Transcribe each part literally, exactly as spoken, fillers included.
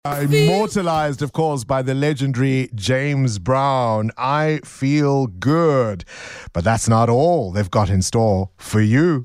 Uh, immortalized, of course, by the legendary James Brown. I feel good. But that's not all they've got in store for you.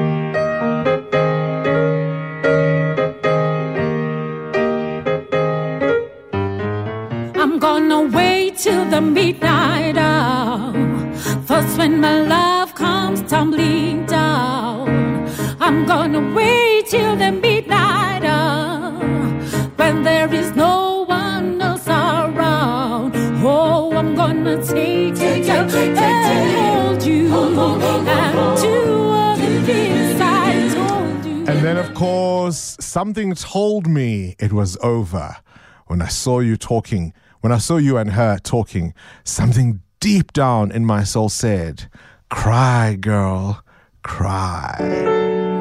I'm gonna wait till the midnight hour. First when my love comes tumbling down. I'm gonna wait till the midnight hour, when there is no one else around. Oh, I'm gonna take it and hold you and do all the things I told you. And then, of course, something told me it was over. When I saw you talking, when I saw you and her talking, something deep down in my soul said, cry, girl, cry.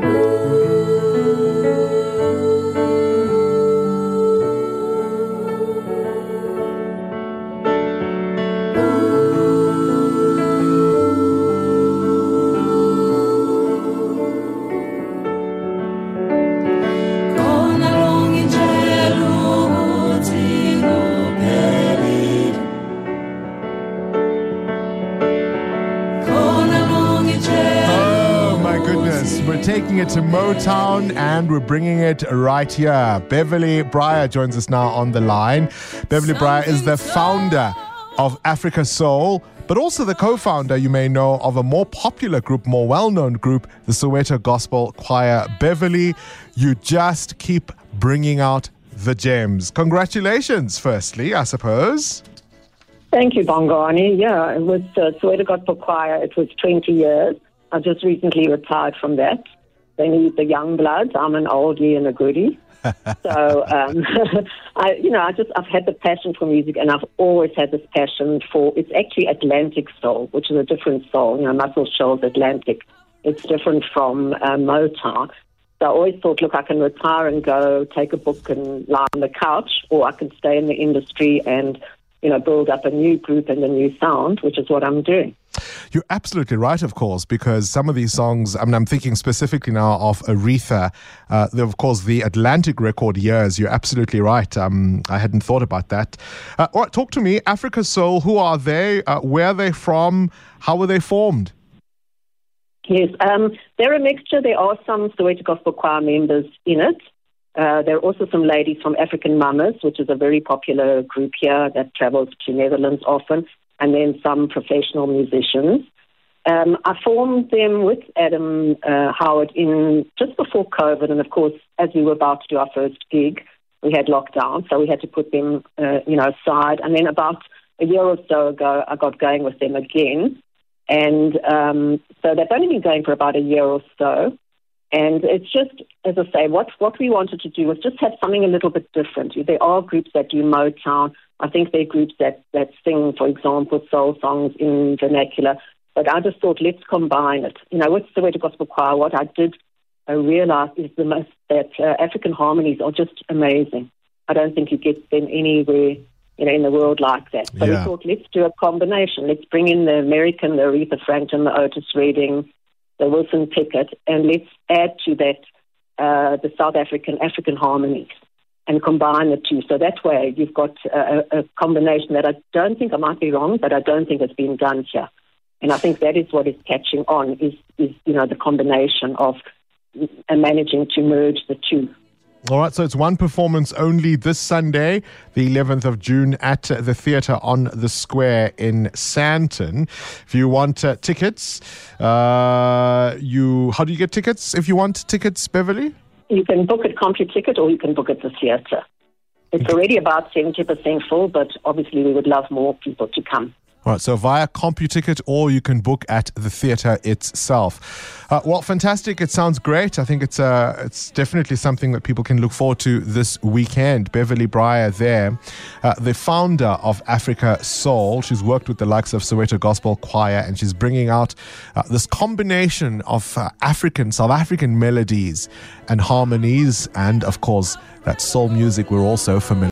We're taking it to Motown and we're bringing it right here. Beverly Breyer joins us now on the line. Beverly Breyer is the founder of Africa Soul, but also the co-founder, you may know, of a more popular group, more well-known group, the Soweto Gospel Choir. Beverly, you just keep bringing out the gems. Congratulations, firstly, I suppose. Thank you, Bongani. Yeah, with the Soweto Gospel Choir, it was twenty years. I just recently retired from that. They need the young bloods. I'm an oldie and a goodie. so, um, I, you know, I just, I've had the passion for music, and I've always had this passion for, it's actually Atlantic soul, which is a different soul. You know, Muscle Shoals Atlantic. It's different from uh, Motown. So I always thought, look, I can retire and go take a book and lie on the couch, or I can stay in the industry and, you know, build up a new group and a new sound, which is what I'm doing. You're absolutely right, of course, because some of these songs, I mean, I'm thinking specifically now of Aretha, uh, the, of course, the Atlantic record years. You're absolutely right. Um, I hadn't thought about that. Uh, all right, talk to me. Africa Soul, who are they? Uh, where are they from? How were they formed? Yes, um, they're a mixture. There are some Soweto Gospel Choir members in it. Uh, there are also some ladies from African Mamas, which is a very popular group here that travels to Netherlands often, and then some professional musicians. Um, I formed them with Adam uh, Howard in just before COVID, and of course, as we were about to do our first gig, we had lockdown, so we had to put them, uh, you know, aside. And then about a year or so ago, I got going with them again, and um, so they've only been going for about a year or so. And it's just, as I say, what what we wanted to do was just have something a little bit different. There are groups that do Motown. I think there are groups that, that sing, for example, soul songs in vernacular. But I just thought, let's combine it. You know, with the Soweto Gospel Choir, what I did I realize is the most that uh, African harmonies are just amazing. I don't think you get them anywhere, you know, in the world like that. So yeah. We thought, let's do a combination. Let's bring in the American, the Aretha Franklin, the Otis Redding, the Wilson Pickett, and let's add to that uh, the South African African harmonies and combine the two. So that way you've got a, a combination that I don't think, I might be wrong, but I don't think has been done here. And I think that is what is catching on, is, is you know, the combination of uh, managing to merge the two. All right, so it's one performance only this Sunday, the eleventh of June, at the theatre on the Square in Sandton. If you want uh, tickets, uh, you how do you get tickets if you want tickets, Beverly? You can book at CompuTicket or you can book at the theatre. It's already about seventy percent full, but obviously we would love more people to come. All right, so via CompuTicket, or you can book at the theatre itself. Uh, well, fantastic. It sounds great. I think it's uh, it's definitely something that people can look forward to this weekend. Beverly Breyer there, uh, the founder of Africa Soul. She's worked with the likes of Soweto Gospel Choir, and she's bringing out uh, this combination of uh, African, South African melodies and harmonies, and, of course, that soul music we're also familiar